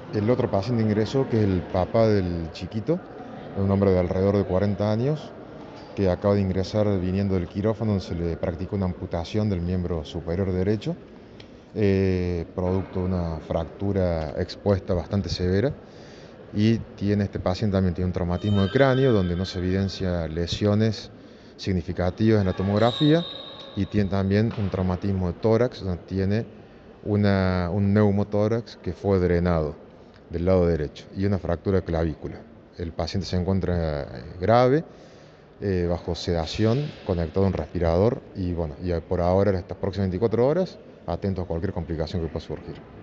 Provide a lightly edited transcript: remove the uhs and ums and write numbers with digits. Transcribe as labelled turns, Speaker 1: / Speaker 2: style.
Speaker 1: El otro paciente ingresó, que es el papá del chiquito, un hombre de alrededor de 40 años, que acaba de ingresar viniendo del quirófano donde se le practicó una amputación del miembro superior derecho, producto de una fractura expuesta bastante severa. Y este paciente también tiene un traumatismo de cráneo donde no se evidencia lesiones significativas en la tomografía, y tiene también un traumatismo de tórax donde tiene un neumotórax que fue drenado del lado derecho y una fractura de clavícula. El paciente se encuentra grave, bajo sedación, conectado a un respirador y bueno, y por ahora, en estas próximas 24 horas, atento a cualquier complicación que pueda surgir.